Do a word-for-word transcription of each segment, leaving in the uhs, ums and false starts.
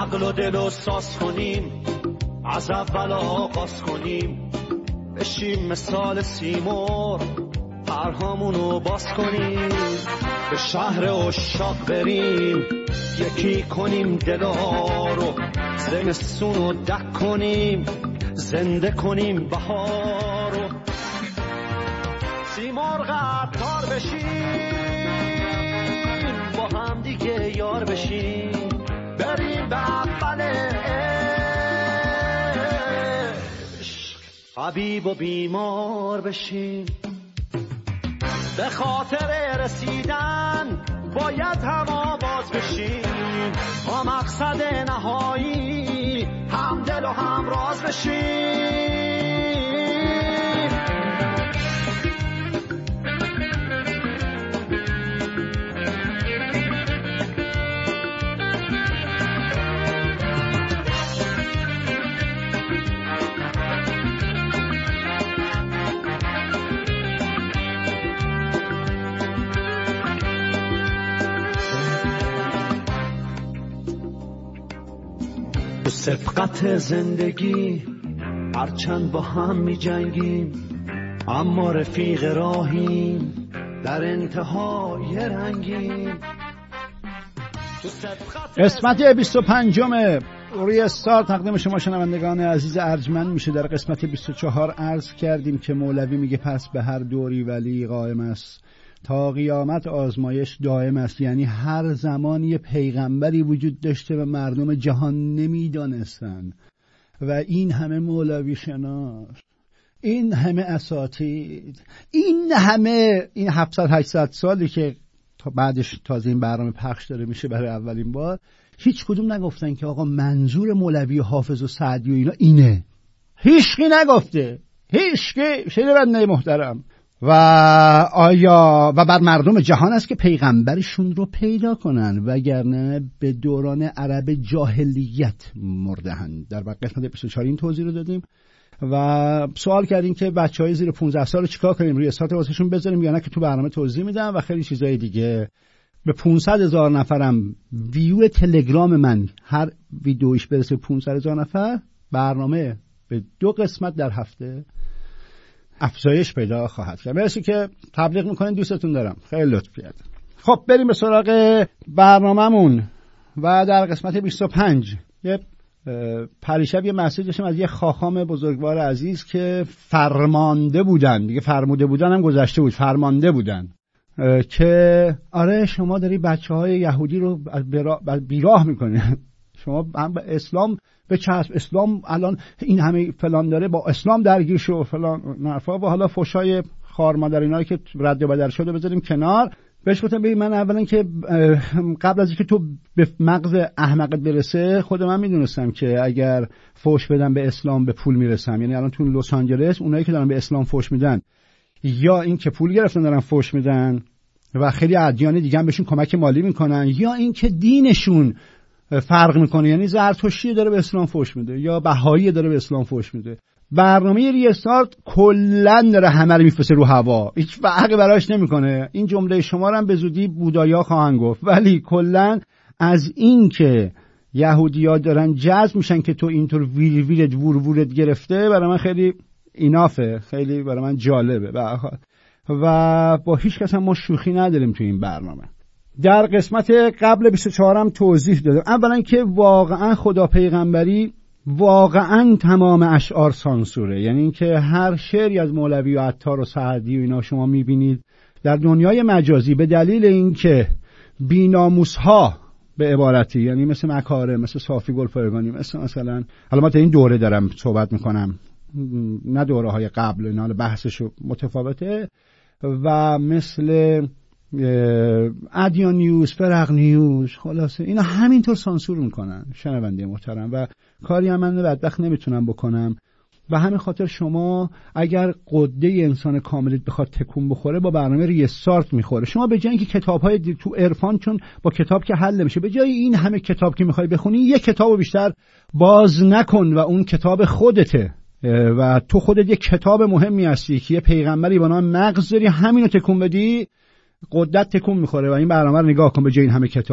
عقل و دل و ساز کنیم، از اول آغاز کنیم، بشیم مثال سیمور پرهامونو باز کنیم، به شهر عشاق بریم، یکی کنیم دلا رو، زمستونو دک کنیم، زنده کنیم بهارو، سیمرغ عطار بشیم، با هم دیگه یار بشیم، بریم به اول عشق، حبیب و بیمار بشیم. به خاطر رسیدن باید هم آواز بشیم، با مقصد نهایی هم دل و هم راز بشیم. سبقت زندگی هرچند با هم می جنگیم، اما رفیق راهیم، در انتهای رنگیم. قسمت بیست و پنجم روی استار تقدیم شما شنوندگان عزیز ارجمند میشه. در قسمت بیست و چهار عرض کردیم که مولوی میگه پس به هر دوری ولی قائم است، تا قیامت آزمایش دائم است. یعنی هر زمان یه پیغمبری وجود داشته و مردم جهان نمیدانستن و این همه مولوی شناس، این همه اساتید، این همه این هفتصد هشتصد سالی که تا بعدش تازه این برنامه پخش داره میشه برای اولین بار، هیچ کدوم نگفتن که آقا منظور مولوی و حافظ و سعدی و اینا اینه. هیچکی نگفته، هیچکی. شنونده محترم، و آیا و بر مردم جهان است که پیغمبرشون رو پیدا کنن، وگرنه به دوران عرب جاهلیت مردهن. در قسمت بیست و چهار این توضیح رو دادیم و سوال کردیم که بچهای زیر پانزده سال رو چیکار کنیم، روی استارت واسهشون بذاریم یا نه، که تو برنامه توضیح میدم و خیلی چیزای دیگه. به پانصد هزار نفرم ویو تلگرام من هر ویدیویش برسه پانصد هزار نفر، برنامه به دو قسمت در هفته افزایش پیدا خواهد کرد. مرسی که تبلیغ میکنین، دوستتون دارم، خیلی لطف کردین. خب بریم به سراغ برنامه‌مون و در قسمت بیست و پنج یه پریشب یه مسیج داشتم از یه خاخام بزرگوار عزیز که فرمانده بودن، دیگه فرموده بودن هم گذشته بود، فرمانده بودن که آره شما داری بچه‌های یهودی رو بیراه میکنی، شما هم به اسلام به چسب، اسلام الان این همه فلان داره، با اسلام درگیر شو فلان نرفا. و حالا فوشای خار مادر اینایی که رد و بدل شده بذاریم کنار. بهش گفتم ببین من اولا که قبل از اینکه تو به مغز احمقت برسه، خود من میدونستم که اگر فوش بدم به اسلام به پول میرسم. یعنی الان تو لس آنجلس اونایی که دارن به اسلام فوش میدن، یا این که پول گرفتن دارن فوش میدن و خیلی ادیان دیگه هم بهشون کمک مالی میکنن، یا این که دینشون فرق میکنه، یعنی زرتشتی داره به اسلام فوش میده یا بهایی داره به اسلام فوش میده. برنامه ریستارت کلا داره همه رو میفرسته رو هوا، هیچ فرقی براش نمیکنه. این جمله شما رو هم به زودی بودایا خواهند گفت، ولی کلا از این که یهودی‌ها دارن جذب میشن که تو اینطور ویر ویرت وور وورت گرفته، برای من خیلی اینافه، خیلی برای من جالبه به هر حال. و با هیچ کس هم ما شوخی نداریم تو این برنامه. در قسمت قبل بیست و چهار هم توضیح دادم اولا که واقعا خدا پیغمبری واقعا تمام اشعار سانسوره. یعنی اینکه هر شعری از مولوی و عطار و سعدی و اینا شما میبینید در دنیای مجازی به دلیل اینکه بی‌ناموس‌ها به عبارتی، یعنی مثل مکارم، مثل صافی گلپایگانی، مثل مثلا حالا ما در این دوره دارم صحبت میکنم، نه دوره های قبل، اینا بحثش متفاوته، و مثل ادیان نیوز، فرق نیوز، خلاصه اینا همینطور سانسور میکنن شنونده محترم، و کاری هم من بدبخت نمیتونم بکنم. و همین خاطر شما اگر قده انسان کاملت بخواد تکون بخوره، با برنامه ریستارت میخوره. شما به جای اینکه کتاب‌های تو عرفان، چون با کتاب که حل نمیشه، به جای این همه کتاب که میخوای بخونی، یک کتابو بیشتر باز نکن و اون کتاب خودته و تو خودت یک کتاب مهمی هستی که یه پیغمبری با نام مغز داری، همینو تکون بدی قدرت تکون میخوره. و این برنامه رو نگاه کن، به جای این همه کتاب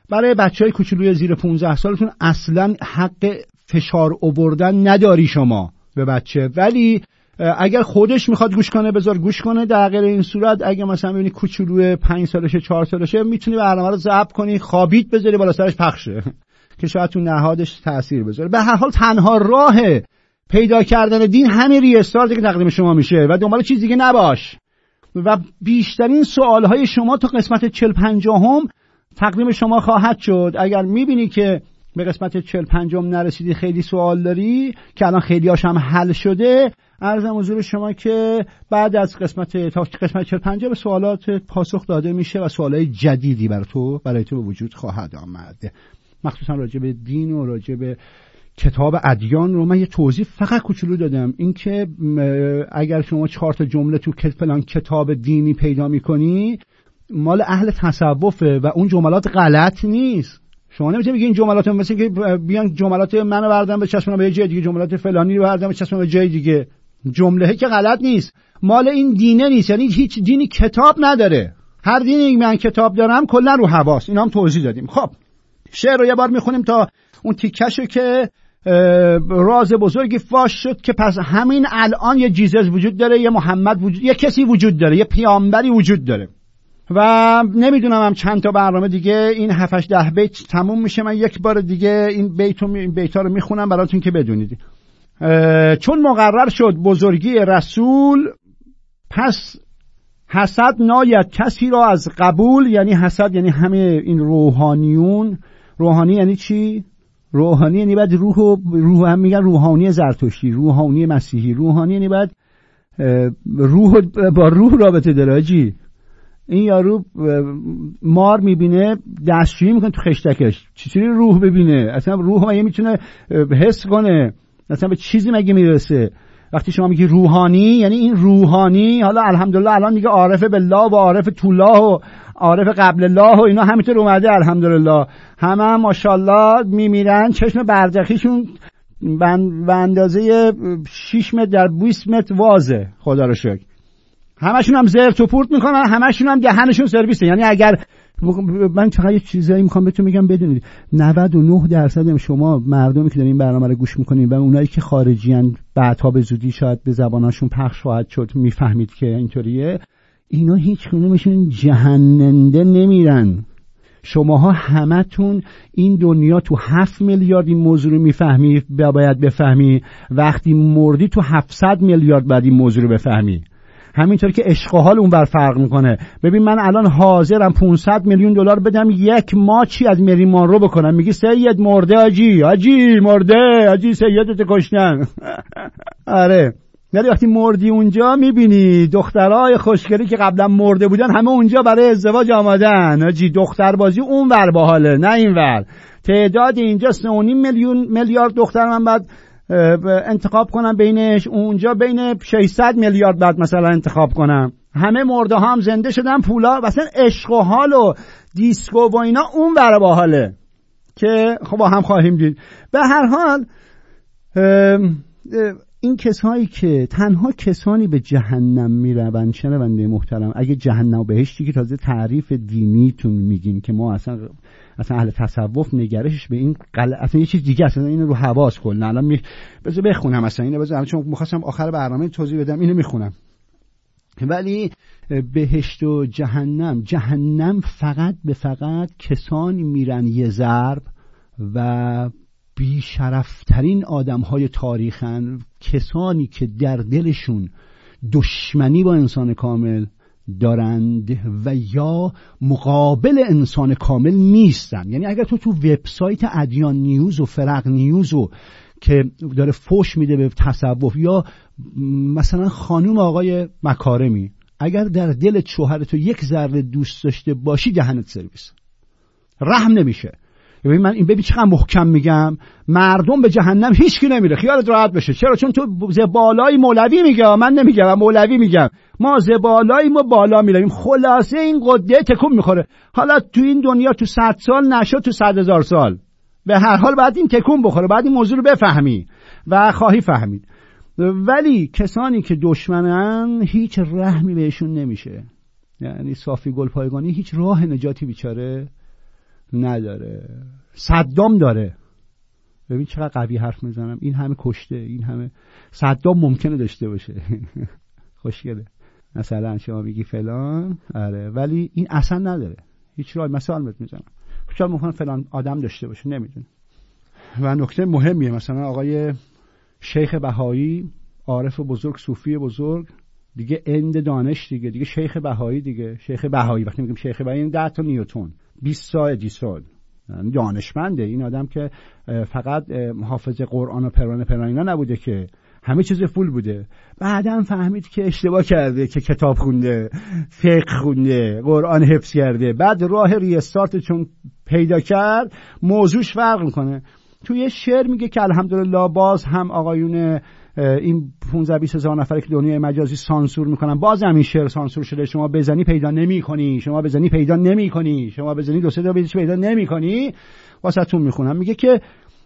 برای بچهای کوچولوی زیر پانزده سالتون اصلا حق فشار آوردن نداری شما به بچه، ولی اگر خودش میخواد گوش کنه بذار گوش کنه. در غیر این صورت اگه مثلا ببینی کوچولوی پنج سالشه چهار سالشه میتونی برنامه رو ضبط کنی، خوابیت بذاری بالا سرش پخشه که شاید تو نهادش تأثیر بذاره. به هر حال تنها راه پیدا کردن دین همین ریستارتی که تقدیم شما میشه و دنبال چیز دیگه نباش. و بیشترین سوالهای شما تا قسمت چهل پنجاهم تقدیم شما خواهد شد. اگر میبینی که به قسمت چهل پنجاهم نرسیدی، خیلی سوال داری که الان خیلی هاش هم حل شده، عرضم حضور شما که بعد از قسمت تا قسمت چهل پنجاه به سوالات پاسخ داده میشه و سوالای جدیدی برای تو برای تو به وجود خواهد آمد، مخصوصا راجع به دین و راجع به کتاب ادیان رو. من یه توضیح فقط کوچولو دادم، این که اگر شما چهار تا جمله تو فلان کتاب دینی پیدا میکنی مال اهل تصوفه و اون جملات غلط نیست. شما نمیتونی بگی این جملات مثل که بیان جملات منو بردن به چشمون به جای دیگه، جملات فلانی رو بردن به چشمون به جای دیگه. جمله که غلط نیست مال این دینه نیست، یعنی هیچ دینی کتاب نداره. هر دینی من کتاب دارم کلا رو حواس. اینا هم توضیح دادیم. خب شعر رو یه بار میخونیم تا اون تیکشو که راز بزرگی فاش شد که پس همین الان یه جیزس وجود داره، یه محمد وجود، یه کسی وجود داره، یه پیامبری وجود داره. و نمیدونم هم چند تا برنامه دیگه این هفت هشت ده بیت تموم میشه. من یک بار دیگه این بیتو این بیتا رو میخونم براتون که بدونید. چون مقرر شد بزرگی رسول، پس حسد ناید کسی را از قبول. یعنی حسد یعنی همه این روحانیون. روحانی یعنی چی؟ روحانی یعنی بعد روح و روح هم میگن روحانی زرتشتی، روحانی مسیحی. روحانی یعنی بعد روح با روح رابطه داره. جی این یارو مار میبینه دستشویی میکنه تو خشتکش، چطوری روح ببینه؟ اصلا روح مگه میتونه حس کنه؟ اصلا به چیزی مگه میرسه؟ وقتی شما میگی روحانی یعنی این روحانی. حالا الحمدلله الان دیگه عارف بالله و عارف طولاه و عارف قبل الله و اینا همینطور اومده الحمدلله. همه هم ماشاءالله میمیرن چشم بردخیشون به اندازه شش متر در بیست متر وازه، خدا رو شکر. همشون هم زرت و پورت میکنن، همشون هم دهنشون سرویسه. یعنی اگر من چقدر یه چیزایی میخوام بهتون میگم بدونید، نود و نه درصد شما مردمی که دارین این برنامه رو گوش میکنین و اونایی که خارجیان بعدها به زودی شاید به زباناشون پخش خواهد شد میفهمید که اینطوریه، اینا هیچ کدومشون جهننده نمیرن. شماها همتون این دنیا تو هفت میلیارد این موضوع رو میفهمی، باید بفهمی. وقتی مردی تو هفتصد میلیارد بعد این موضوع رو بفهمی. همینطور که عشق و حال اون بر فرق میکنه. ببین من الان حاضرم پانصد میلیون دلار بدم یک ماچی از مری مانرو بکنم، میگی سید مرده آجی آجی مرده آجی سیدت کشتن. آره ولی وقتی مردی اونجا میبینی دخترای خوشگلی که قبلا مرده بودن همه اونجا برای ازدواج آمادن. آجی دختربازی اون ور باحاله نه این ور. تعداد اینجا سه و نیم میلیون میلیارد دختر من بعد انتخاب کنم بینش، اونجا بین ششصد میلیارد بعد مثلا انتخاب کنم. همه مرده ها هم زنده شدن، پولا مثلا عشق و حال و دیسکو و اینا اون ور باحاله که خب با هم خواهیم دید. به هر حال این کسایی که تنها کسانی به جهنم میروند، شنونده محترم، اگه جهنم و بهشتی که تازه تعریف دینیتون میگین که ما اصلا اصلا اهل تصوف نگرشش به این قل... اصلا یه چیز دیگه، اصلا اینو رو حواس کن. الان می... بذار بخونم اصلا اینو، بذار چون می‌خواستم آخر برنامه توضیح بدم اینو میخونم. ولی بهشت و جهنم، جهنم فقط به فقط کسانی میرن یه ضرب و بیشرفترین آدم‌های تاریخن، کسانی که در دلشون دشمنی با انسان کامل دارند و یا مقابل انسان کامل نیستن. یعنی اگر تو تو وبسایت ادیان نیوز و فرق نیوز و که داره فوش میده به تصوف یا مثلا خانوم آقای مکارمی، اگر در دلت شوهرتو یک ذره دوست داشته باشی دهنت سرویس، رحم نمیشه. ببین من این ببین چقدر محکم میگم، مردم به جهنم هیچکی نمیره، خیالت راحت بشه. چرا؟ چون تو زبالای مولوی میگه، من نمیگم، مولوی میگم، ما زبالای ما بالا میرویم. خلاصه این قده تکون میخوره. حالا تو این دنیا تو صد سال نشد، تو صد هزار سال به هر حال بعد این تکون بخوره، بعد این موضوع رو بفهمی و خواهی فهمید. ولی کسانی که دشمنن هیچ رحمی بهشون نمیشه. یعنی صافی گلپایگانی هیچ راه نجاتی بیچاره نداره. صدام داره. ببین چقدر قوی حرف میزنم. این همه کشته، این همه. صدام ممکنه داشته باشه. خوشگله. مثلا شما میگی فلان، آره، ولی این اصلا نداره. هیچ راه مثال بهت میزنم. شاید ممکن فلان آدم داشته باشه، نمیدونم. و نکته مهمیه، مثلا آقای شیخ بهایی، عارف بزرگ، صوفی بزرگ، دیگه اند دانش دیگه، دیگه شیخ بهایی دیگه. شیخ بهایی وقتی میگیم شیخ بهایی، این ده تا نیوتن، بیست تا ادیسون، دانشمنده این آدم که فقط حافظ قرآن و پران پران اینا نبوده که همه چیز فول بوده. بعدم فهمید که اشتباه کرده، که کتاب خونده، فقه خونده، قرآن حفظ کرده. بعد راه ریستارت چون پیدا کرد، موضوعش فرق میکنه. توی یه شعر میگه که الحمدلله باز هم آقایون این پانزده بیست هزار نفر که دنیای مجازی سانسور میکنن، باز هم این شعر سانسور شده. شما بزنی پیدا نمیکنی، شما بزنی پیدا نمیکنی، شما بزنی دو سه تا پیدا نمیکنی. واسهتون میخونم. میگه که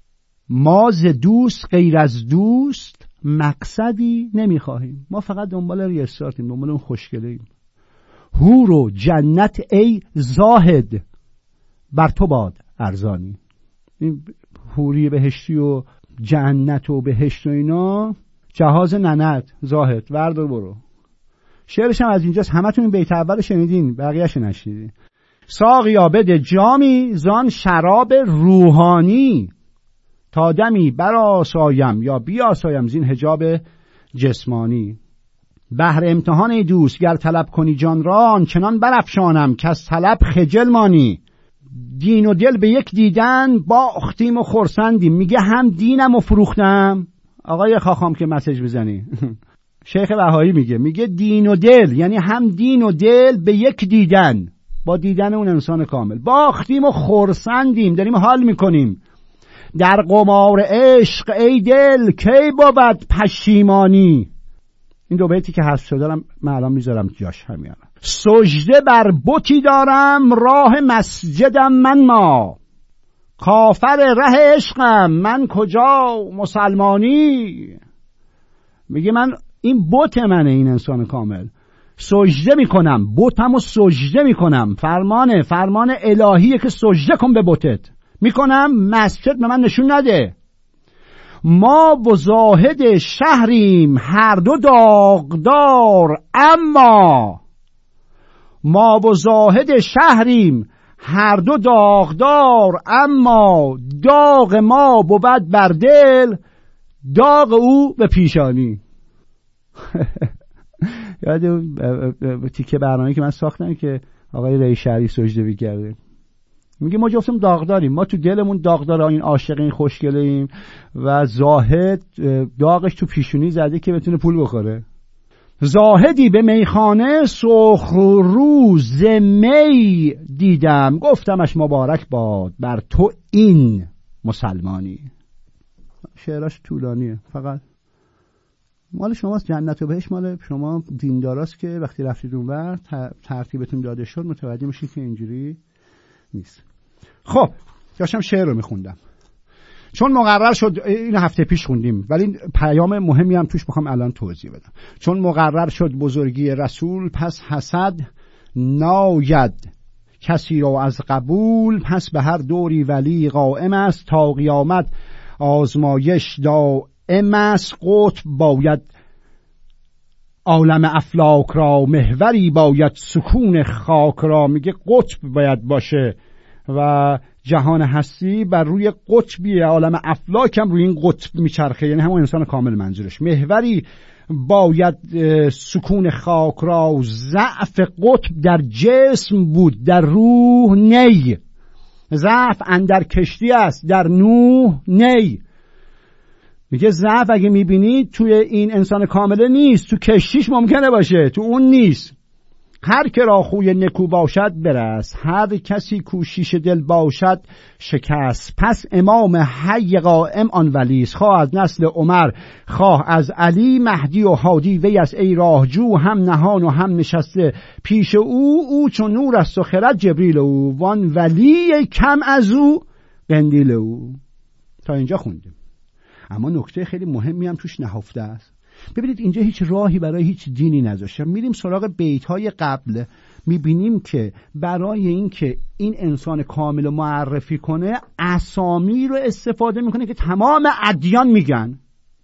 ما ز دوست غیر از دوست مقصدی نمیخواهیم. ما فقط دنبال ریستارتیم، دنبال اون خوشگلیم. حور و جنت ای زاهد بر تو باد ارزانی. این حوری بهشتی و جنت و بهشت و اینا جهاز ننت زاهد وردار برو. شعرش هم از اینجاست. همتون این بیت اول شنیدین، بقیه‌اش نشنیدین. ساقیا بده جامی زان شراب روحانی، تا دمی برآسایم یا بیاسایم زین حجاب جسمانی. بهر امتحان دوست گر طلب کنی جان را، آنچنان برافشانم که از طلب خجل مانی. دین و دل به یک دیدن باختیم و خرسندیم. میگه هم دینم و فروختم. آقای خاخام که مسیج بزنی. شیخ بهایی میگه میگه دین و دل، یعنی هم دین و دل به یک دیدن، با دیدن اون انسان کامل باختیم و خرسندیم، داریم حال میکنیم. در قمار عشق ای دل کی بود پشیمانی. این دو بیتی که حذف شده من الان میذارم جاش همین. سجده بر بتی دارم راه مسجدم من ما، کافر ره عشقم من کجا مسلمانی. میگه من این بت منه، این انسان کامل، سجده میکنم، بتمو سجده میکنم. فرمانه فرمان الهیه که سجده کن به بتت. میکنم، مسجد به من نشون نده. ما و زاهد شهریم هر دو داغدار، اما ما و زاهد شهریم هر دو داغدار، اما داغ ما بود بر دل، داغ او به پیشانی. یاد تیکه برنامه‌ای که من ساختم که آقای رئی شهری سجده می‌کرده، میگه ما جفتم داغداریم، ما تو دلمون داغدار این عاشقین خوشگلیم و زاهد داغش تو پیشونی زده که بتونه پول بخوره. زاهدی به میخانه سرخ رو ز می دیدم، گفتمش مبارک باد بر تو این مسلمانی. شعراش طولانیه، فقط مال شماست. جنت و بهشت مال شما دینداراست که وقتی رفتید اونور ترتیبتون داده شد متوجه میشید که اینجوری نیست. خب داشتم شعر رو میخوندم چون مقرر شد، این هفته پیش خوندیم ولی پیام مهمی هم توش میخوام الان توضیح بدم. چون مقرر شد بزرگی رسول، پس حسد ناید کسی را از قبول. پس به هر دوری ولی قائم است، تا قیامت آزمایش دائم است. قطب باید عالم افلاک را، محوری باید سکون خاک را. میگه قطب باید باشه و جهان هستی بر روی قطبی، عالم افلاک هم روی این قطب میچرخه، یعنی همون انسان کامل منظورش. محوری باید سکون خاک را، ضعف قطب در جسم بود در روح نی. ضعف اندر کشتی است در نوح نی. میگه ضعف اگه میبینید توی این انسان کامله نیست، تو کشتیش ممکنه باشه، تو اون نیست. هر که را خوی نکو باشد برس، هر کسی کوشش دل باشد شکست. پس امام حی قائم آن ولیست، خواه از نسل عمر خواه از علی. مهدی و هادی وی است ای راهجو، هم نهان و هم نشسته پیش او. او چون نور است و خرد جبریل او، وان ولی کم از او قندیل او. تا اینجا خوندیم، اما نکته خیلی مهمی هم توش نهفته است. ببینید اینجا هیچ راهی برای هیچ دینی نذاشتم. میریم سراغ بیت‌های قبل، میبینیم که برای این که این انسان کامل رو معرفی کنه اسامی رو استفاده میکنه که تمام ادیان میگن،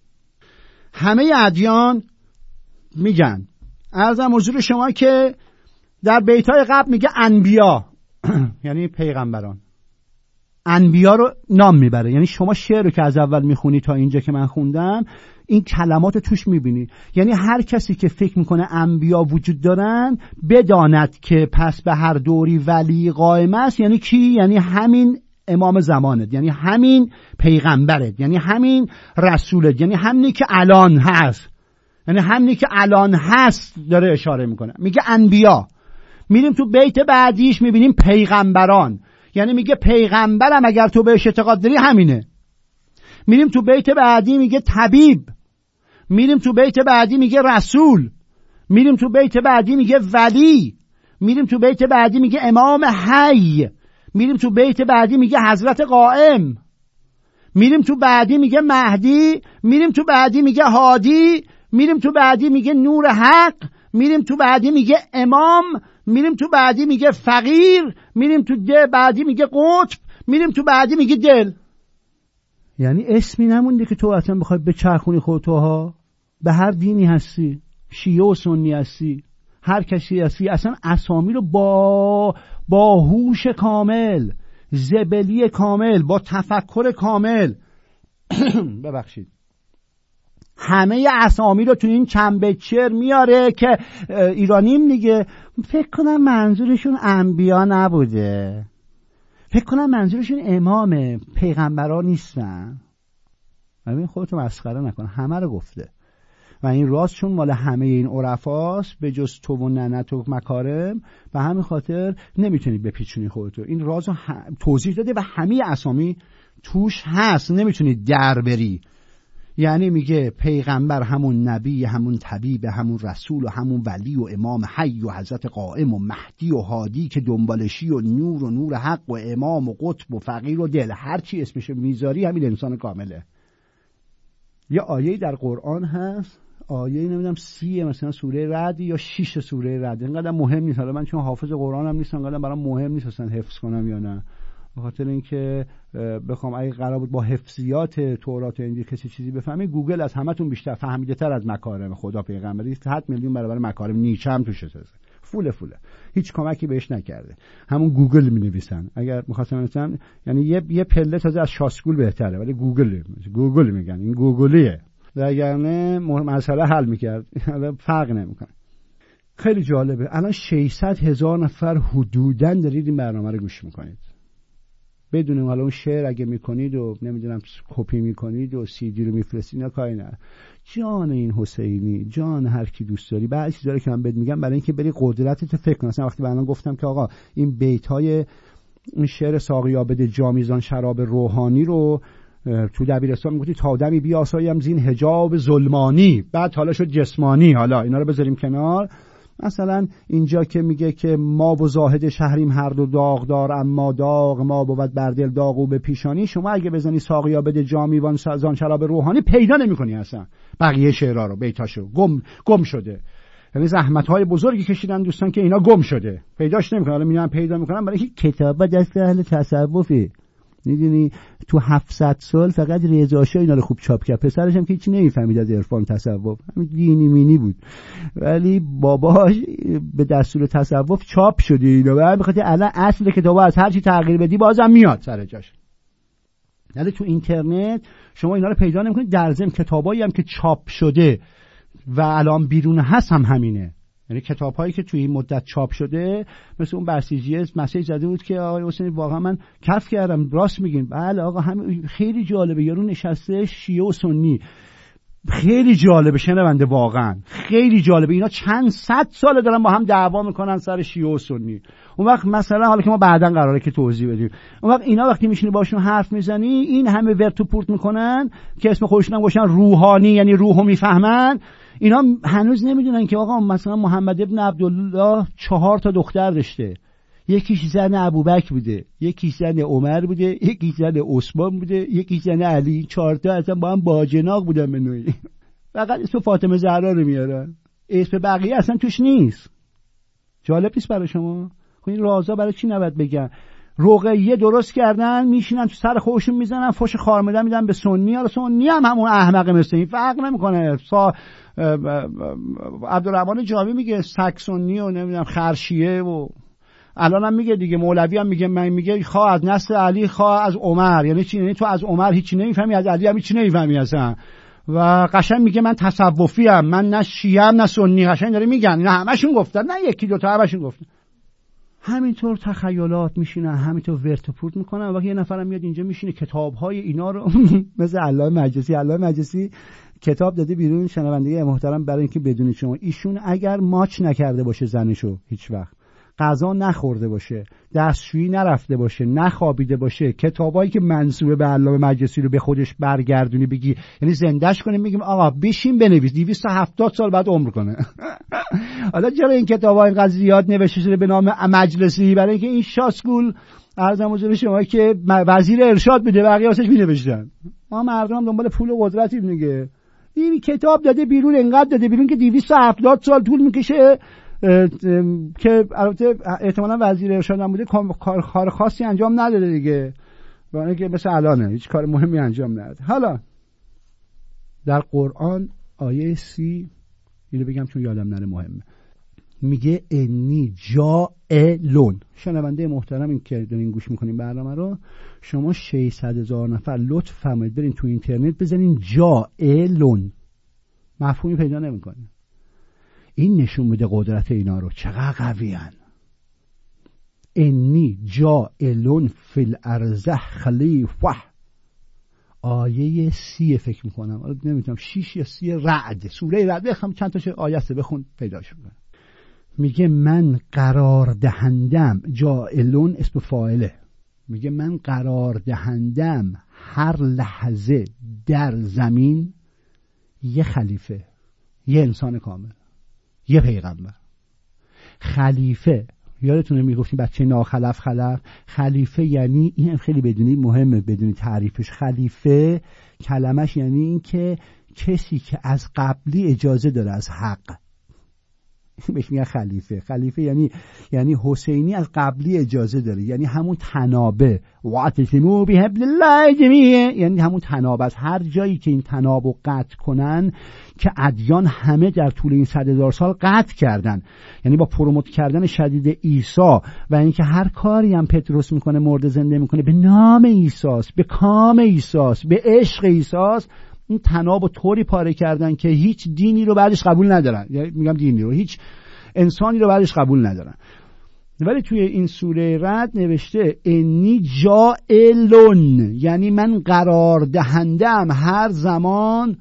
همه ادیان میگن. عرضم حضور شما که در بیت‌های قبل میگه انبیا یعنی پیغمبران، انبیا رو نام میبره. یعنی شما شعر رو که از اول میخونی تا اینجا که من خوندم این کلمات توش میبینی. یعنی هر کسی که فکر میکنه انبیا وجود دارن بداند که پس به هر دوری ولی قائم است. یعنی کی؟ یعنی همین امام زمانت، یعنی همین پیغمبرت، یعنی همین رسولت، یعنی همینی که الان هست، یعنی همینی که الان هست داره اشاره میکنه. میگه انبیا. میریم تو بیت بعدیش میبینیم پیغمبران، یعنی میگه پیغمبرم اگر تو بهش اعتقاد داری همینه. میریم تو بیت بعدی میگه طبیب، میریم تو بیت بعدی میگه رسول، میریم تو بیت بعدی میگه ولی، میریم تو بیت بعدی میگه امام حی، میریم تو بیت بعدی میگه حضرت قائم، میریم تو بعدی میگه مهدی، میریم تو بعدی میگه هادی، میریم تو بعدی میگه نور حق، میریم تو بعدی میگه امام، میریم تو بعدی میگه فقیر، میریم تو ده بعدی میگه قطب، میریم تو بعدی میگه دل. یعنی اسمی نمونده که تو اصلا بخوای بچرخونی خودتوها. به هر دینی هستی، شیعه و سنی هستی، هر کسی هستی، اصلا اسامی رو با با هوش کامل، زبلی کامل، با تفکر کامل ببخشید همه اسامی رو تو این چنبچر میاره که ایرانیم دیگه. فکر کنم منظورشون انبیا نبوده، فکر کنم منظورشون امامه، پیغمبران نیستن. ببین خودتو مسخره نکن، همه رو گفته و این راست چون مال همه این عرفاست به جز تو و ننت و مکارم، به همین خاطر نمیتونی بپیچونی خودتو. این رازو هم... توضیح داده و همه اسامی توش هست، نمیتونی در بری. یعنی میگه پیغمبر همون نبی، همون طبیب، همون رسول و همون ولی و امام حی و حضرت قائم و مهدی و هادی که دنبالشی و نور و نور حق و امام و قطب و فقیر و دل، هر چی اسمش میذاری همین انسان کامله. یه آیه در قرآن هست، آیه نمیدونم سی مثلا سوره رعد یا شش سوره رعد، اینقدر مهم نیست. حالا من چون حافظ قرآنم نیستم اینقدر برام مهم نیست اصلا حفظ کنم یا نه، به خاطر اینکه بخوام اگه قرار بود با حفظیات تورات و انجیل کسی چیزی بفهمی، گوگل از همتون بیشتر فهمیده تر از مکارم خدا پیغمبری صد میلیون برابر مکارم نیچه هم توشه، فوله فوله، هیچ کمکی بهش نکرده. همون گوگل می‌نویسن. اگر می‌خواستم مثلا یعنی یه یه پله تازه از شاسکول بهتره، ولی گوگل گوگل میگن این گوگلیه، وگرنه مسئله حل می‌کرد. حالا فرق نمی‌کنه. خیلی جالبه. الان ششصد هزار نفر حدوداً دارید این برنامه رو گوش می‌کنید. بدونیم حالا اون شعر اگه میکنید و نمیدونم کپی میکنید و سی دی رو میفرستید، اینا کاری نه. جان این حسینی، جان هر کی دوست داری، بعضی چیزا رو که من بهت میگم برای اینکه بری قدرتت فکر کنی. مثلا وقتی من گفتم که آقا این بیت‌های این شعر ساقی عابد جامیزان شراب روحانی رو تو دبیرستان میگفتی تا دمی بیاسایم زین حجاب ظلمانی، بعد حالا شد جسمانی. حالا اینا رو بذاریم کنار. مثلا اینجا که میگه که ما و زاهد شهریم هر دو داغدار، اما داغ ما بود بر دل داغ و به پیشانی. شما اگه بزنی ساقی عابد جامیزان زان شراب روحانی پیدا نمی‌کنی اصلا بقیه شعرها رو، بیتاشو گم گم شده. یعنی زحمت‌های بزرگی کشیدن دوستان که اینا گم شده، پیداش نمی‌کنن. حالا میان پیدا می‌کنن برای اینکه کتابا دست اهل تصوفی. میدونی تو هفتصد سال فقط رضا شاه اینا رو خوب چاپ کرد، پسرش هم که هیچ نمیفهمید از عرفان تصوف، همین دینی مینی بود، ولی باباش به دستور تصوف چاپ شده اینا. بعد بخاطر الان اصل کتابا از هر چی تغییر بدی بازم میاد سر جاش. ولی تو اینترنت شما اینا رو پیدا نمی‌کنید. در ضمن کتابایی هم که چاپ شده و الان بیرون هست هم همینه. یعنی کتاب‌هایی که توی این مدت چاپ شده، مثل اون برسیجیه مسیج زده بود که آقای حسینی واقعا من کف کردم، راست میگین. بله آقا هم خیلی جالبه، یارو نشسته شیعه و سنی، خیلی جالبه شنونده، واقعا خیلی جالبه. اینا چند صد ساله دارن با هم دعوا میکنن سر شیعه و سنی. اون وقت مثلا حالا که ما بعداً قراره که توضیح بدیم، اون وقت اینا وقتی میشینی باشون حرف میزنی این همه ورت و پورت میکنن که اسم خودشون هم گوشن روحانی، یعنی روحو میفهمن. اینا هنوز نمیدونن که آقا مثلا محمد ابن عبدالله چهار تا دختر داشته، یکیش زن ابوبکر بوده، یکیش زن عمر بوده، یکیش زن عثمان بوده، یکیش زن علی. چهار تا اصلا با هم باجناق بودن به نوعی. فقط اسم فاطمه زهرا رو میارن، اسم بقیه اصلا توش نیست. جالب نیست برای شما؟ خب این رازا برای چی نباید بگن؟ رقیه درست کردن، میشینن تو سر خودشون میزنن، فوش خارمدن میدن به سنی. حالا سنی هم همون احمق مثل این، فرق نمیکنه. سا عبدالرحمن جامی میگه سگ سنی و نمیدونم خرشیه، و الان هم میگه دیگه، مولوی هم میگه، من میگه خواه از نسل علی خواه از عمر. یعنی چی؟ یعنی تو از عمر هیچی نمیفهمی، از علی هم هیچی نمیفهمی اصلا. و قشنگ میگه من تصوفی ام، من نه شیعه ام نه سنی. قشنگ داره میگن، نه همشون گفتن، نه یکی دو تا، همشون گفتن. همینطور تخیلات میشینن، همینطور ورت و پورت میکنن. و یه نفرم میاد اینجا میشینه کتاب‌های اینا رو مثل علامه مجلسی، علامه مجلسی کتاب داده بیرون، شنونده محترم، برای اینکه بدونید شما ایشون اگر ماچ نکرده باشه زنشو، هیچ وقت غذا نخورده باشه، دستشویی نرفته باشه، نخوابیده باشه، کتابایی که منسوبه به علامه مجلسی رو به خودش برگردونی بگی، یعنی زندهش کنیم، میگیم آقا بشین بنویس، دویست و هفتاد سال بعد عمر کنه. حالا چرا این کتابا اینقدر زیاد نوشته شده به نام مجلسی؟ برای اینکه این شاسکول عرضم حضور شما که وزیر ارشاد بده، بقیه واسش مینوشتن. ما مردم دنبال پول و قدرتیم دیگه. این کتاب داده بیرون، انقدر داده بیرون که دویست و هفتاد سال طول میکشه که البته احتمالاً وزیر ارشاد هم بوده، کار خاصی انجام نداده دیگه، با اینکه مثل الانه هیچ کار مهمی انجام نداده. حالا در قرآن آیه سی، اینو بگم چون یادم نره مهمه، میگه انی جاعلون. شنونده محترم این که دارین گوش میکنین برنامه رو، شما ششصد هزار نفر لطف فرمایید برین تو اینترنت بزنین جاعلون، مفهومی پیدا نمیکنه. این نشون میده قدرت اینا رو، چقدر قویان. انی جاعلون فی الارض خلیفه. آیه سی فکر میکنم، آره نمیدونم شیش یا سی رعد، سوره رعد. بخوام چند تا آیه است بخون پیداش میکنم. میگه من قرار دهندم، جاعلون اسم فاعله، میگه من قرار دهندم هر لحظه در زمین یه خلیفه، یه انسان کامل، یه پیغمبر. خلیفه یادتونه میگفتیم بچه ناخلف خلف، خلیفه یعنی این خیلی بدونید مهمه بدونید تعریفش. خلیفه کلمش یعنی این که کسی که از قبلی اجازه داره از حق، بهش میگن خلیفه. خلیفه یعنی یعنی حسینی از قبلی اجازه داره، یعنی همون تنابه، واعتصموا بحبل الله جمیعا، یعنی همون تنابه. از هر جایی که این تنابو قطع کنن، که ادیان همه در طول این صد هزار سال قطع کردن، یعنی با پروموت کردن شدید عیسی و اینکه هر کاری هم پتروس میکنه، مرده زنده میکنه، به نام عیساست، به کام عیساست، به عشق عیساست، این تنابو طوری پاره کردن که هیچ دینی رو بعدش قبول ندارن. یعنی میگم دینی رو، هیچ انسانی رو بعدش قبول ندارن. ولی توی این سوره رعد نوشته انی جاعلون، یعنی من قرار دهندم هر زمان.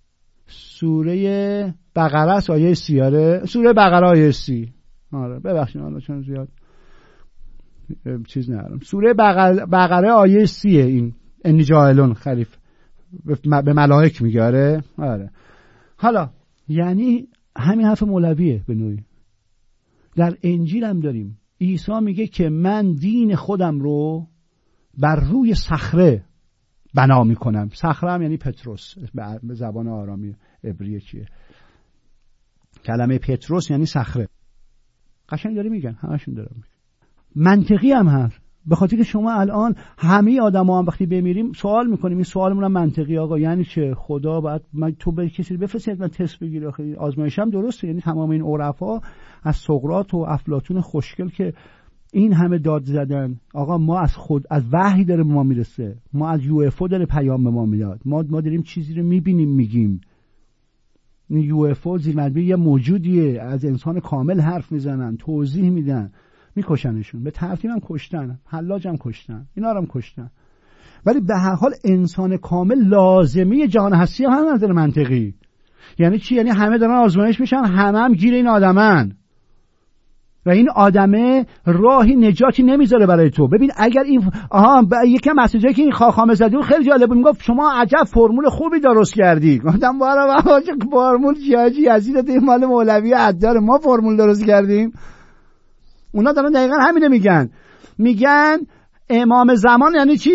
سوره بقره است آیه سی. آره سوره بقره آیه سی. آره ببخشید حالا چون زیاد چیز ندارم. سوره بقره, بقره آیه سی این انی جاعلون خلیف به ملائک میگه. آره آره. حالا یعنی همین حرف مولویه به نوعی. در انجیل هم داریم عیسی میگه که من دین خودم رو بر روی صخره بنا میکنم. صخره هم یعنی پتروس، به زبان آرامی عبری چیه کلمه پتروس یعنی صخره. قشنگ داره میگن، همشون دارن میگن. منطقی هم هست، به خاطر که شما الان همه آدما هم وقتی بمیریم سوال میکنیم، این سوالمون هم منطقی آقا یعنی چه خدا باید من تو به کسی بفرستید من تست بگیره؟ آخه آزمایش هم درسته. یعنی تمام این عرفا از سقراط و افلاطون خوشگل که این همه داد زدن آقا ما از خود از وحی داره به ما میرسه، ما از یو اف او داره پیام به ما میاد، ما ما داریم چیزی رو میبینیم میگیم. این یو اف او زیر مجموعه یه موجودیه، از انسان کامل حرف میزنن، توضیح میدن، میکشنشون. به ترتیب هم کشتن، حلاج هم کشتن، اینا رو هم کشتن. ولی به هر حال انسان کامل لازمی جهان هستی هم از نظر منطقی. یعنی چی؟ یعنی همه دارن آزمایش میشن، همه هم گیر این آدمن و این آدمه راهی نجاتی نمیذاره برای تو. ببین اگر این آها ب... یکم مسیجایی که این خاخامه زدی خیلی جالب بود، میگفت شما عجب فرمول خوبی درست کردی. گفتم بارا بابا چه فرمول جاجی عزیزت این مال مولوی عدار، ما فرمول درست کردیم. اونا دارن دقیقاً همینو میگن. میگن امام زمان یعنی چی؟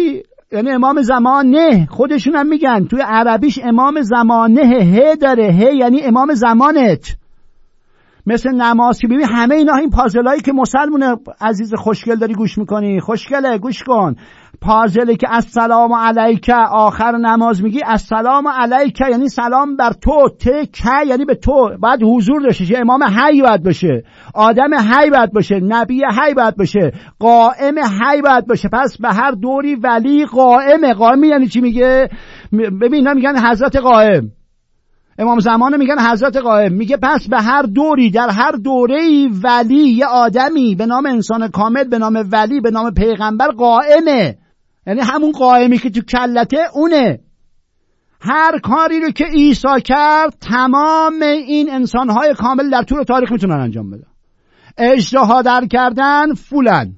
یعنی امام زمانه، خودشون هم میگن توی عربیش امام زمانه ه داره، ه یعنی امام زمانت. مثل نماز که ببین همه اینا، این پازلایی که مسلمون عزیز خوشگل داری گوش میکنی، خوشگله گوش کن، پازلی که السلام علیک آخر نماز میگی السلام علیک یعنی سلام بر تو، ته که یعنی به تو، باید حضور داشته، امام حی باید باشه، آدم حی باید باشه، نبی حی باید باشه، قائم حی باید باشه. پس به هر دوری ولی قائمه. قائم یعنی چی میگه؟ ببین اینا میگن حضرت قائم، امام زمان میگن حضرت قائم. میگه پس به هر دوری، در هر دوره‌ای ولی، یه آدمی به نام انسان کامل به نام ولی به نام پیغمبر قائمه، یعنی همون قائمی که تو کلته اونه. هر کاری رو که عیسی کرد تمام این انسان‌های کامل در طول تاریخ میتونن انجام بدن. اژدها در کردن فولن،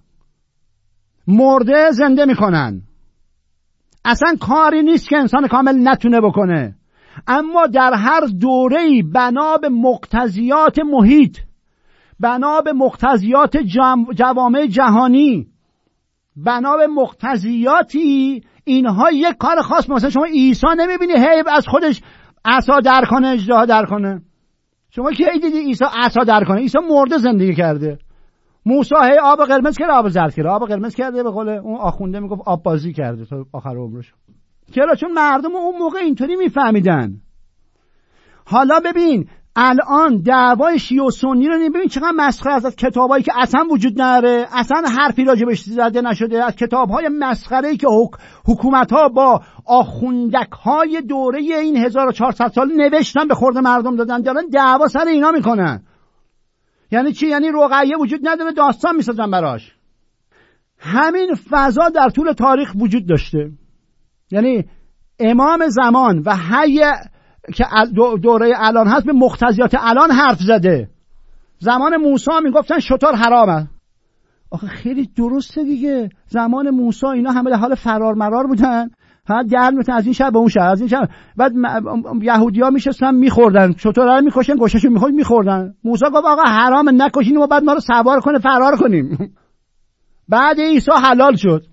مرده زنده میکنن، اصلا کاری نیست که انسان کامل نتونه بکنه. اما در هر دوره‌ای بنا به مقتضیات محیط، بنا به مقتضیات جوامع جهانی، بنا به مقتضیاتی، اینها یک کار خاص. مثلا شما عیسی نمیبینی هی از خودش عصا در کنه، اژدها در کنه. شما کی دیدی عیسی عصا در کنه؟ عیسی مرده زندگی کرده. موسی هی آب قرمز کرده، آب زرد کرده، آب قرمز کرده، به قول اون آخونده میگفت آب بازی کرده تا آخر عمرش. چرا؟ چون مردم اون موقع اینطوری میفهمیدن. حالا ببین الان دعوای شیعه و سنی رو ببین چقدر مسخره است، از کتابایی که اصلا وجود نداره، اصلا حرفی راجبش زده نشده، از کتاب‌های مسخره‌ای که حکومت‌ها با آخوندک‌های دوره این هزار و چهارصد سال نوشتن به خورد مردم دادن، دارن دعوا سر اینا میکنن. یعنی چی؟ یعنی رقیه وجود نداره، داستان میسازن براش. همین فضا در طول تاریخ وجود داشته. یعنی امام زمان و حی که دوره الان هست به مقتضیات الان حرف زده. زمان موسی میگفتن شتر حرامه. آخه خیلی درسته دیگه. زمان موسی اینا همه در حال فرار مرار بودن، ها گرد میتن از این شهر به اون شهر، از این شهر. بعد یهودی‌ها میشستن میخوردن، شترها رو میکشن، گوشتشو میخورد میخوردن. موسی گفت آقا حرامه نکشین و بعد ما رو سوار کنه فرار کنیم. بعد عیسی حلال شد.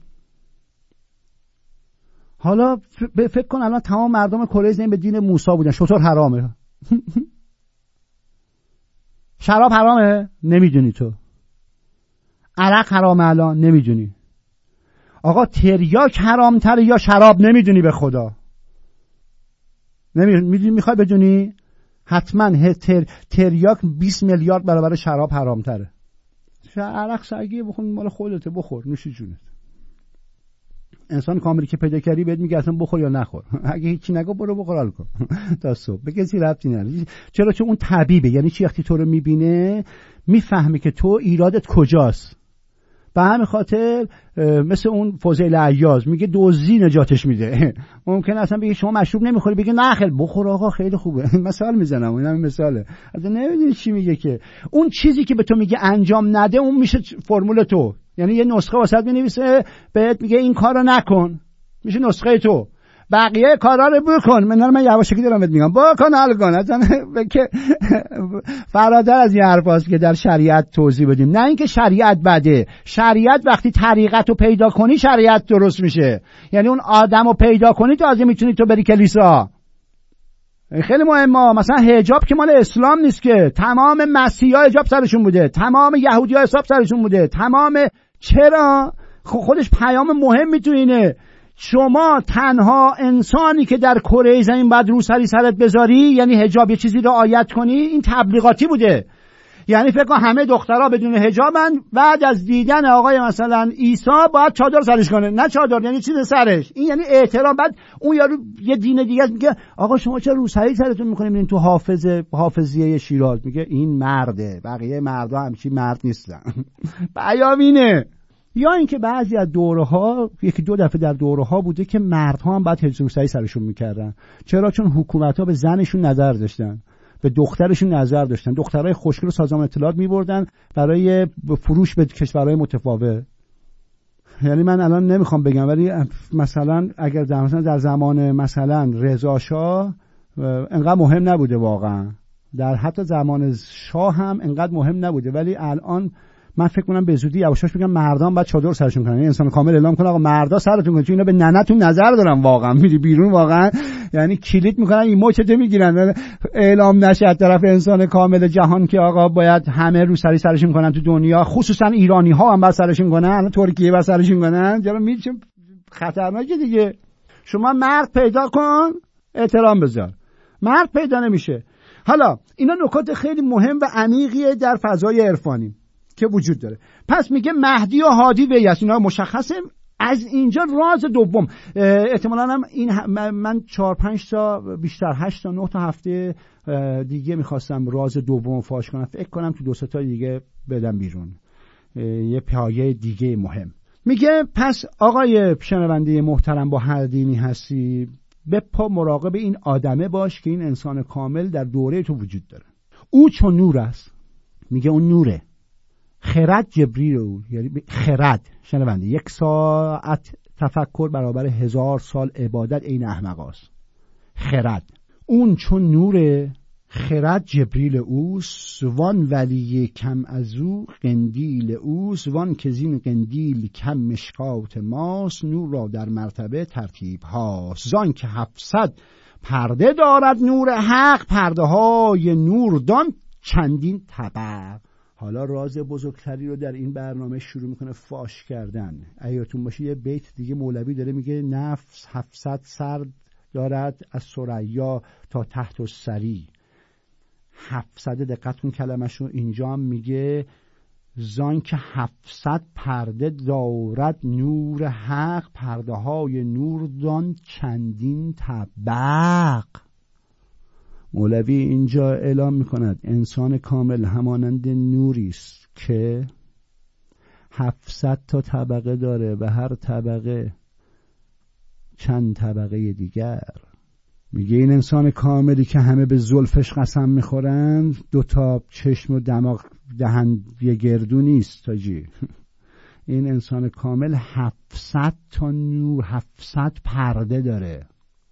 حالا فکر کن الان تمام مردم کره زمین به دین موسی بودن. شطور حرامه. شراب حرامه؟ نمیدونی تو. عرق حرامه الان؟ نمیدونی. آقا تریاک حرامتره یا شراب؟ نمیدونی به خدا. نمیدونی. میخوای بدونی؟ حتما تر... تریاک بیست میلیارد برابر شراب حرامتره. عرق سگی بخور مال خودته، بخور نوش جونت. انسان کاملی که پیدا کردی بهت میگه اصلا بخور یا نخور. اگه هیچی نگو برو بخور حال کن تا صبح. به کسی ربطی نداره. چرا؟ چون اون طبیبه. یعنی چی؟ وقتی تو رو میبینه میفهمه که تو ایرادت کجاست. به همین خاطر مثل اون فضیل عیاض میگه دزدی نجاتش میده. ممکنه اصلا بگه شما مشروب نمیخوری، بگه نه خیلی بخور آقا خیلی خوبه. مثال میزنم، اینم مثاله. اصلا نمیدونی چی میگه که اون چیزی که به تو میگه انجام نده اون میشه فرمول تو. یعنی یه نسخه واسط می‌نویسه بهت میگه این کارو نکن، میشه نسخه تو. بقیه کارا رو بکن. من من یواشکی دارم بهت میگم بکن حل کن. اصلا که فراتر از این حرفاست که در شریعت توضیح بدیم. نه اینکه شریعت بده. شریعت وقتی طریقت رو پیدا کنی شریعت درست میشه. یعنی اون آدم رو پیدا کنی تو از میتونی تو بری کلیسا. خیلی مهمه. مثلا حجاب که مال اسلام نیست که. تمام مسیحا حجاب سرشون بوده، تمام یهودی‌ها حجاب سرشون بوده، تمام. چرا؟ خودش پیام مهمی تو اینه. شما تنها انسانی که در کره زمین باید روسری سرت بذاری، یعنی حجاب، یه چیزی رو رعایت کنی، این تبلیغاتی بوده. یعنی فکر کن همه دخترها بدون حجابن، بعد از دیدن آقای مثلا عیسی باید چادر سرش کنه. نه چادر یعنی چیز سرش، این یعنی احترام. بعد اون یارو یه دین دیگه میگه آقا شما چرا روسری سرتون میکنین؟ این تو حافظ حافظیه شیراز میگه این مرده، بقیه مردا همچی مرد نیستن. پیام اینه. یا اینکه بعضی از دوره‌ها، یکی دو دفعه در دوره‌ها بوده که مردها هم بعد روسری سرشون میکردن. چرا؟ چون حکومت‌ها به زنشون نظر داشتن، به دخترشون نظر داشتن. دخترای خوشگل رو سازمان اطلاعات می‌بردن برای فروش به کشورهای متفاوت. یعنی من الان نمیخوام بگم، ولی مثلا اگر در مثلا در زمان مثلا رضا شاه انقدر مهم نبوده واقعا. در حتی زمان شاه هم انقدر مهم نبوده، ولی الان من فکر کنم به زودی یواشاش میگم مردان بعد چادر سرشون کنن، انسان کامل اعلام کنه آقا مردا سرتون کنن، چون اینا به ننتون نظر دارن، واقعا میری بیرون واقعا یعنی کلیت میکنن این موچته میگیرن، اعلام نشه از طرف انسان کامل جهان که آقا باید همه رو سری سرشون کنن تو دنیا، خصوصا ایرانی ها هم بر سرشون کنن، ترکیه بر سرشون کنن، چرا میشه خطرناکه دیگه. شما مرد پیدا کن احترام بذار، مرد پیدا نمیشه. حالا اینا نکات خیلی مهم و عمیقیه در فضای عرفانی که وجود داره. پس میگه مهدی و هادی وی است، اینا مشخصه. از اینجا راز دوم احتمالاً هم این من چهار پنج تا بیشتر هشت تا نه تا هفته دیگه میخواستم راز دوم فاش کنم، فکر کنم تو دو سه تا دیگه بدم بیرون، یه پایه دیگه مهم. میگه پس آقای شنونده محترم با هر دینی هستی به پا مراقب این آدمه باش که این انسان کامل در دوره تو وجود داره. او چون نور است، میگه اون نوره. خرد جبریل او، یعنی خرد شنونده یک ساعت تفکر برابر هزار سال عبادت این احمقاست. خرد اون چون نوره، خرد جبریل اوست، وان ولی کم از او قندیل اوست، وان که زین قندیل کم مشکات ماست، نور را در مرتبه ترتیب هاست، زان که هفتصد پرده دارد نور حق، پرده های نور دان چندین طبق. حالا راز بزرگتری رو در این برنامه شروع میکنه فاش کردن. ایاتون باشه یه بیت دیگه مولوی داره میگه نفس هفتصد سر دارد از ثریا تا تحت الثری. هفتصد دقت کن کلمشو، اینجا هم میگه زان که هفتصد پرده دارد نور حق، پرده های نور دان چندین طبق. مولوی اینجا اعلام میکند انسان کامل همانند نوری است که هفتصد تا طبقه داره و هر طبقه چند طبقه دیگر. میگه این انسان کاملی که همه به زلفش قسم میخورند، دو تا چشم و دماغ دهن یه گردو نیست تاجی. این انسان کامل هفتصد تا نور، هفتصد پرده داره.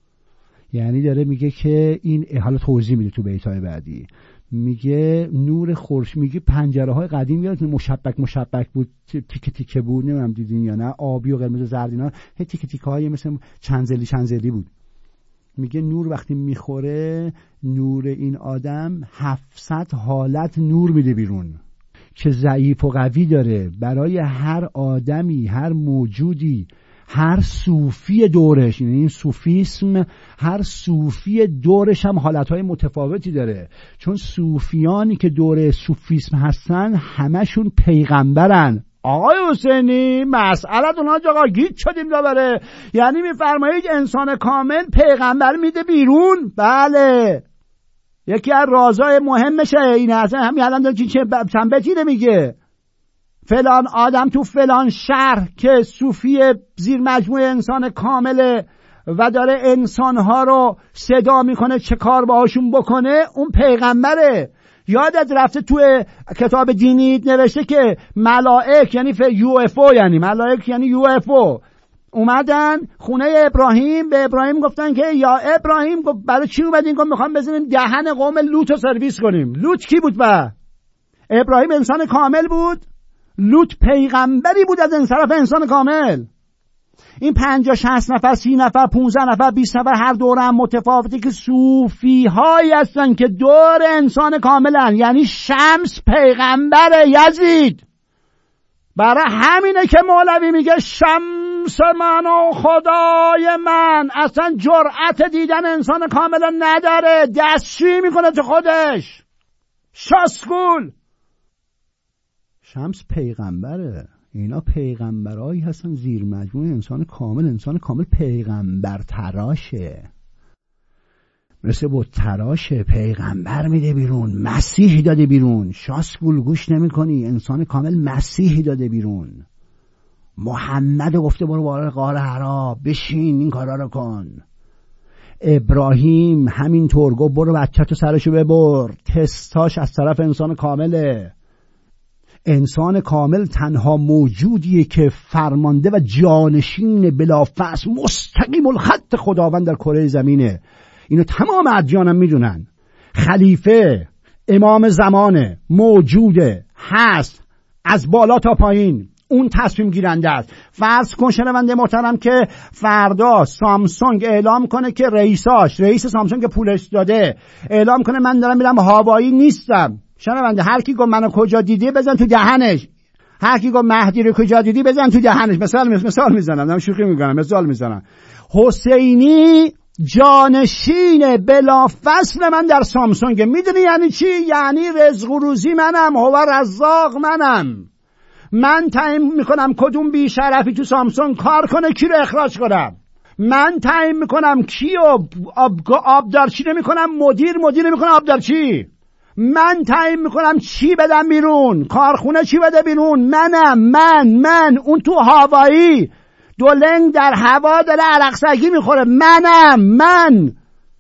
یعنی داره میگه که این حالا توضیح میده تو بیتای بعدی، میگه نور خورش، میگه پنجره های قدیم یادتون مشبک مشبک بود، تیکه تیکه بود، نمیدونم دیدین یا نه، آبی و قرمز و زرد اینا، هی تیکه تیکه های مثل چنزلی چنزلی بود. میگه نور وقتی میخوره، نور این آدم هفتصد حالت نور میده بیرون که ضعیف و قوی داره. برای هر آدمی، هر موجودی، هر صوفی دورش، یعنی این صوفیسم، هر صوفی دورش هم حالتهای متفاوتی داره، چون صوفیانی که دوره صوفیسم هستن همشون پیغمبرن. آقای حسینی مسئلتون ها جاقا گیت شدیم دابره، یعنی میفرمایید انسان کامل پیغمبر میده بیرون؟ بله، یکی از رازای مهمشه اینه. اصلا همین الان داره چه سنبتی نمیگه فلان آدم تو فلان شهر که صوفی زیر مجموعه انسان کامله و داره انسانها رو صدا میکنه چه کار باهاشون بکنه، اون پیغمبره. یادت رفته تو کتاب دینی نوشته که ملائک یعنی یو اف او، یعنی ملائک یعنی یو اف او اومدن خونه ابراهیم، به ابراهیم گفتن که یا ابراهیم، گفت برای چی اومدین؟ گفت میخوام بزنیم دهن قوم لوط رو سرویس کنیم. لوط کی بود؟ با ابراهیم انسان کامل بود، لوط پیغمبری بود از انصراف انسان کامل. این پنجاه شصت نفر، سی نفر، پونزده نفر، بیست نفر هر دوره هم متفاوتی که صوفی هایی هستن که دور انسان کاملن، یعنی شمس پیغمبر یزید. برای همینه که مولوی میگه شمس من و خدای من اصلا جرأت دیدن انسان کامل نداره، دستشویی میکنه تو خودش. شاسکول شمس پیغمبره. اینا پیغمبرایی هستن زیر مجموعه انسان کامل. انسان کامل پیغمبر تراشه، مثل بود تراشه، پیغمبر میده بیرون، مسیح داده بیرون. شاسکول گوش نمی کنی، انسان کامل مسیح داده بیرون. محمد گفته برو وارد غار حرا، بشین این کارا رو کن. ابراهیم همینطور گفت برو بچه‌تو سرشو ببر. تستاش از طرف انسان کامله. انسان کامل تنها موجودیه که فرمانده و جانشین بلافاصله مستقیم الخط خداوند در کره زمینه. اینو تمام ادیان هم میدونن. خلیفه، امام زمانه، موجوده، هست، از بالا تا پایین اون تصمیم گیرنده است. فرض کن شنونده محترم که فردا سامسونگ اعلام کنه که رئیساش رئیس سامسونگ که پولش داده اعلام کنه من دارم میرم هاوایی نیستم. شنونده هر کی گفت منو کجا دیدی بزن تو دهنش، هر کی گفت مهدی رو کجا دیدی بزن تو دهنش. مثال مثال میزنم، دارم شوخی میکنم، مثال میزنم. حسینی جانشین بلافصل من در سامسونگ. میدونی یعنی چی؟ یعنی رزق و روزی منم، هو رزاق منم. من تعیین میکنم کدوم بی شرفی تو سامسونگ کار کنه، کی رو اخراج کنم. من تعیین میکنم کیو آب آبدارچی نمیکنم، مدیر مدیر میکنم آبدارچی. من تعیین میکنم چی بدم بیرون، کارخونه چی بده بیرون. منم من من اون تو هوایی دو لنگ در هوا داره عرق سگی میخوره. منم من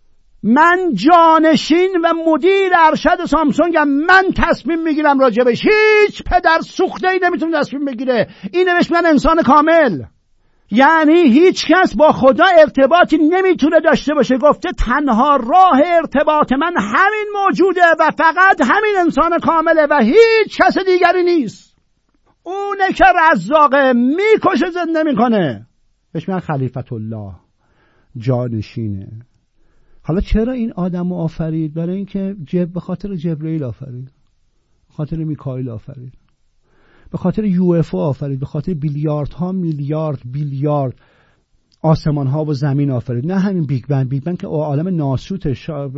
من جانشین و مدیر ارشد سامسونگم. من تصمیم میگیرم راجبش. هیچ پدر سوخته ای نمیتونه تصمیم بگیره. این نوشت من انسان کامل. یعنی هیچ کس با خدا ارتباطی نمیتونه داشته باشه. گفته تنها راه ارتباط من همین موجوده و فقط همین انسان کامله و هیچ کس دیگری نیست. اونه که رزاقه، میکشه زنده میکنه. بهش میگن خلیفت الله، جانشینه. حالا چرا این آدمو آفرید؟ برای اینکه جب به خاطر جبرئیل آفرید، به خاطر میکائیل آفرید، به خاطر یو اف او آفرید، به خاطر بیلیاردها میلیارد بیلیارد آسمان ها و زمین آفرید. نه همین بیگ بنگ. بیگ بنگ که عالم ناسوته. شا...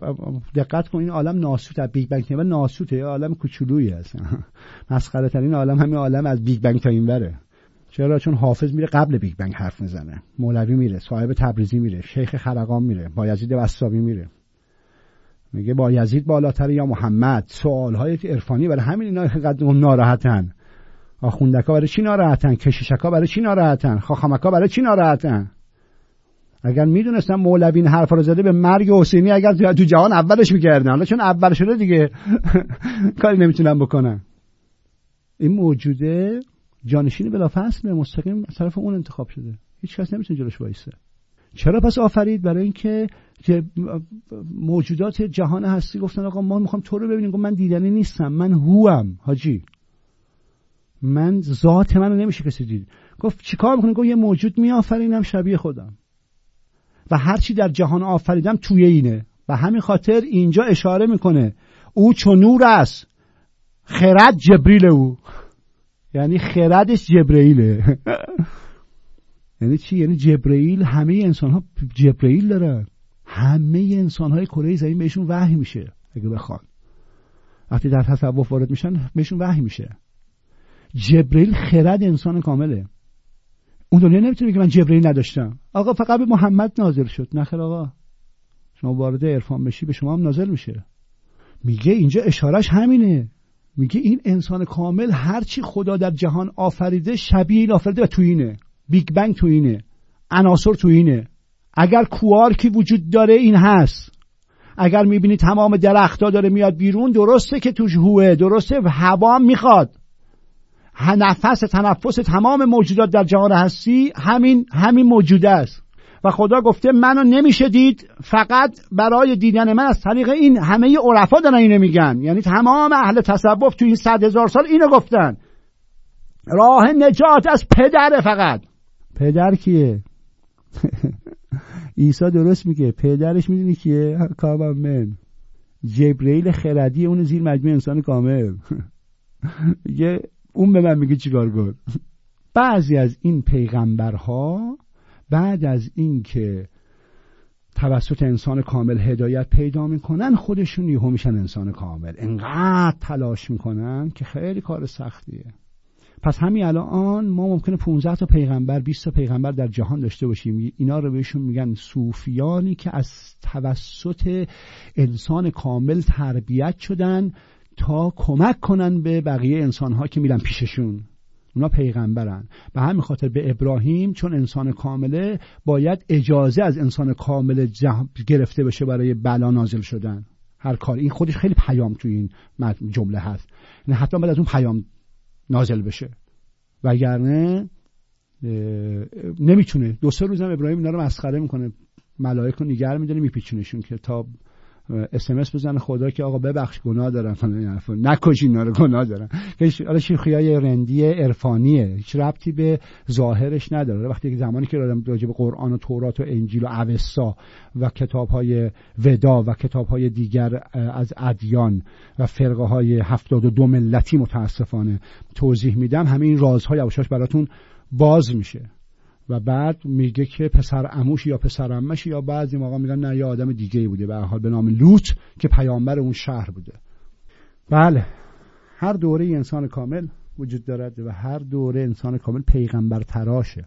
دقت کن این عالم ناسوته. بیگ بنگ که ناسوته، یه عالم کوچولویی هست. مسخره ترین عالم همین عالم از بیگ بنگ تا اینوره. چرا؟ چون حافظ میره قبل بیگ بنگ حرف میزنه، مولوی میره، صاحب تبریزی میره، شیخ خرقان میره، بایزید بسطامی میره. میگه بایزید بالاتر یا محمد؟ سوالهای عرفانی. برای همین اینا اینقدر ناراحتن. آخوندکا برای چی ناراحتن؟ کشیشکا برای چی ناراحتن؟ خاخامکا برای چی ناراحتن؟ اگر میدونستم مولوی این حرفا رو زده به مرگ حسینی اگر تو جهان اولش میکردن. حالا چون اول شده دیگه کاری نمیتونم بکنم. این موجوده جانشین بلافاصله مستقیم از طرف اون انتخاب شده. هیچ کس نمیتونه جلوش وایسه. چرا پس آفرید؟ برای اینکه موجودات جهان هستی گفتن آقا ما میخوام تو رو ببینیم. من دیدنی نیستم، من هوام حاجی، من ذات منو نمیشه کسی دید. گفت چیکار میکنی؟ گفت یه موجود میآفرینم شبیه خودم و هر چی در جهان آفریدم توی اینه. و همین خاطر اینجا اشاره میکنه او چون نور است، خرد جبریل او. یعنی خردش جبرئیله. یعنی چی؟ یعنی جبرئیل، همه انسان ها جبرئیل دارن. همه انسان های کره زمین بهشون وحی میشه اگه بخوان. وقتی در تصوف وارد میشن بهشون وحی میشه. جبرئیل خرد انسان کامله. اون دنیا نمیتونه بگه من جبرئیل نداشتم. آقا فقط به محمد نازل شد. نخیر آقا، شما وارد عرفان بشی به شما هم نازل میشه. میگه اینجا اشارش همینه. میگه این انسان کامل هرچی خدا در جهان آفریده شبیه این آفریده و تو اینه. بیگ بنگ تو اینه، عناصر تو اینه. اگر کوارکی وجود داره این هست. اگر میبینی تمام درخت‌ها داره میاد بیرون، درسته که توش هوه، درسته هوا میخواد. نفس تنفس تمام موجودات در جهان هستی همین همین موجوده است. و خدا گفته منو نمیشه دید، فقط برای دیدن من از طریق این. همه عرفا دارن اینو میگن، یعنی تمام اهل تصوف تو این صد هزار سال اینو گفتن. راه نجات از پدره. فقط پدر کیه؟ عیسی درست میگه پدرش میدونی کیه؟ کامل من، جبرئیل خردی، اون زیر مجموعه انسان کامل. میگه اون به من میگه چیکار کن. بعضی از این پیغمبرها بعد از این که توسط انسان کامل هدایت پیدا میکنن خودشون یهو میشن انسان کامل. انقدر تلاش میکنن که خیلی کار سختیه. پس همین الان ما ممکنه پانزده تا پیغمبر بیست تا پیغمبر در جهان داشته باشیم. اینا رو بهشون میگن صوفیانی که از توسط انسان کامل تربیت شدن تا کمک کنن به بقیه انسانها که میرن پیششون. اونا پیغمبرن. به همین خاطر به ابراهیم چون انسان کامله باید اجازه از انسان کامل گرفته بشه برای بلا نازل شدن. هر کار این خودش خیلی پیام تو این جمله هست. نه حتما باید از اون پیام نازل بشه، وگرنه نمیتونه. دو سه روزم ابراهیم اینا رو مسخره میکنه، ملائکه رو نگار میداره میپیچونشون که تا اس ام اس بزنه خدا که آقا ببخش گناه دارم فلان حرفا، نکش اینا رو گناه دارم. حالا شوخیای رندی عرفانیه، هیچ ربطی به ظاهرش نداره. وقتی زمانی که آدم راجع به قرآن و تورات و انجیل و اوستا و کتاب‌های ودا و کتاب‌های دیگر از ادیان و فرقه‌های هفتاد و دو ملتی متاسفانه توضیح میدم، همه این رازها یواشاش براتون باز میشه. و بعد میگه که پسر عموش یا پسر عمش، یا بعضی موقع میگن نه یه آدم دیگه‌ای بوده به هر حال به نام لوط که پیامبر اون شهر بوده. بله، هر دوره انسان کامل وجود دارد و هر دوره انسان کامل پیغمبر تراشه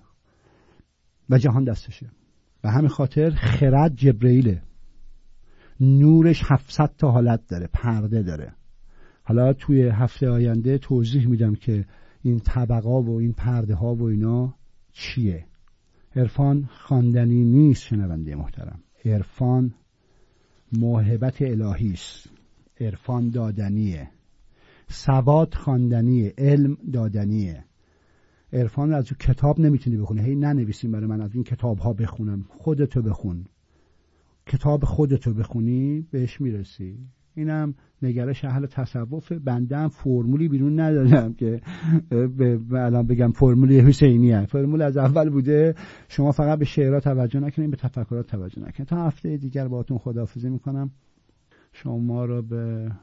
و جهان دستشه. و همین خاطر خرد جبرئیله، نورش هفتصد تا حالت داره، پرده داره. حالا توی هفته آینده توضیح میدم که این طبقا و این پرده ها و اینا چیه. عرفان خواندنی نیست شنونده محترم، عرفان موهبت الهی است، عرفان دادنیه، سواد خواندنیه، علم دادنیه. عرفان از کتاب نمیتونی بخونی، هی ننویسیم برای من از این کتاب ها بخونم، خودتو بخون. کتاب خودتو بخونی بهش میرسی. اینم نگرش اهل تصوف. بنده هم فرمولی بیرون ندادم که الان بگم فرمولی حسینیه، فرمول از اول بوده. شما فقط به شعرها توجه نکنید، به تفکرات توجه نکنید. تا هفته دیگر باهاتون خداحافظی میکنم. شما رو به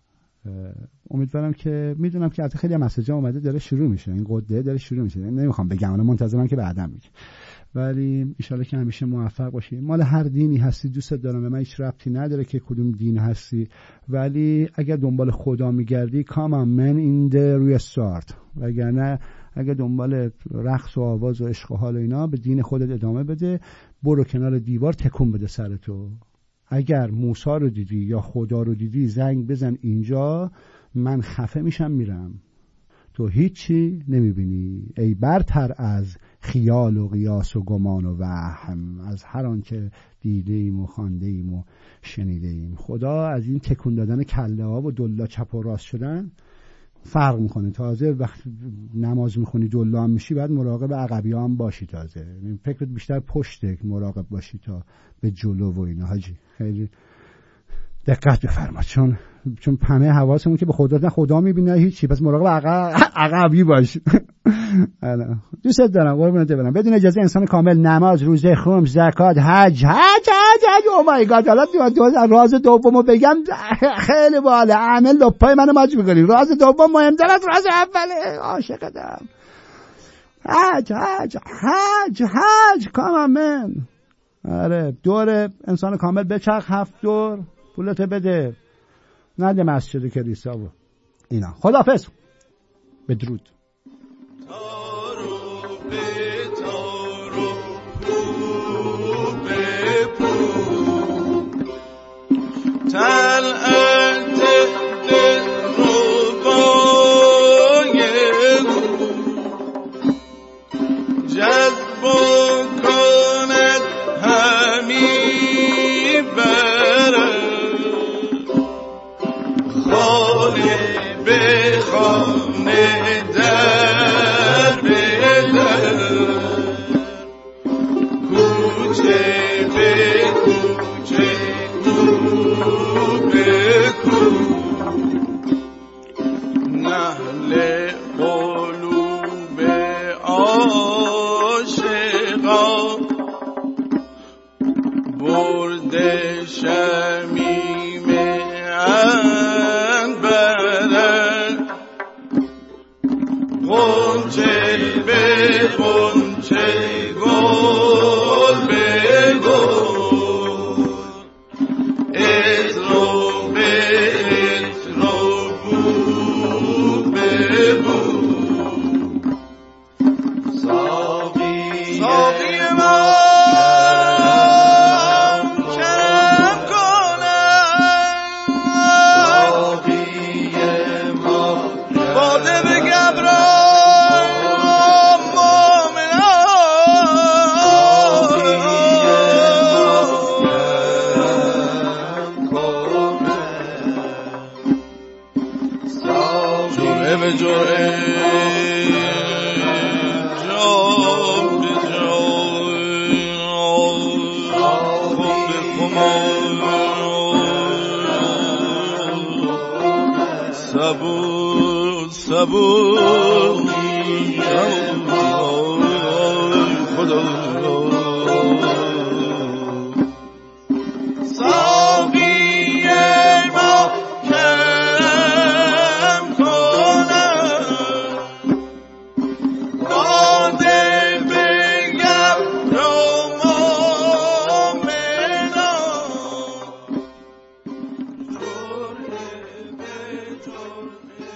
امیدوارم که میدونم که از خیلی مسیجا اومده داره شروع میشه، این قده داره شروع میشه، نمیخوام بگم، الان منتظرم که بعدم میگه، ولی ان شاءالله که همیشه موفق باشی. مال هر دینی هستی دوست دارم، به من هیچ ربطی نداره که کدوم دین هستی، ولی اگر دنبال خدا میگردی come on man in the روی start، وگرنه اگر دنبال رقص و آواز و عشق و حال و اینا به دین خودت ادامه بده، برو کنار دیوار تکون بده سرتو. اگر موسی رو دیدی یا خدا رو دیدی زنگ بزن اینجا، من خفه میشم میرم. تو هیچی نمیبینی ای برتر از خیال و قیاس و گمان و وهم، از هر آن که دیده ایم و خوانده ایم و شنیده ایم. خدا از این تکون دادن کله ها و دلا چپ و راست شدن فرق میکنه. تازه وقت نماز میخونی دلا هم میشی، بعد مراقب عقبی ها هم باشی. تازه فکرت بیشتر پشته مراقب باشی تا به جلو و اینا. حاجی خیلی دقت بفرما، چون چون همه حواسمون که به خدا نه خدا میبینه هیچی، پس مراقب عقبی باش. دوست دارم قربونت برم. بدون اجازه انسان کامل نماز، روزه، خم، زکات، حج حج حج حج او مای گاد. حالا راز دومو بگم خیلی باحال، عامل لپای منو ماچ می‌کنی. راز دوم مهمتر از راز اوله. عاشقتم. حج حج حج حج کام من. آره دور انسان کامل بچرخ، هفت دور پولت بده، نده مسجد کلیسا و اینا. خداحافظ، بدرود. طلعت دلربای جذب کند همی برد، خانه به خانه در به در، کوچه به کوچه نهل قلوب عاشقا برده شمیم عنبرک، غنچه به غنچه گل به گل، اترو به اترو بو به بو. ساقی ساقی ما کم کنم، ساقی ما باده به گبران مومنان، جرعه به جرعه جام به جام خم به خمار قبول خدا ساقی ما کم کنم باده بگم رو مومنا جرعه به جرعه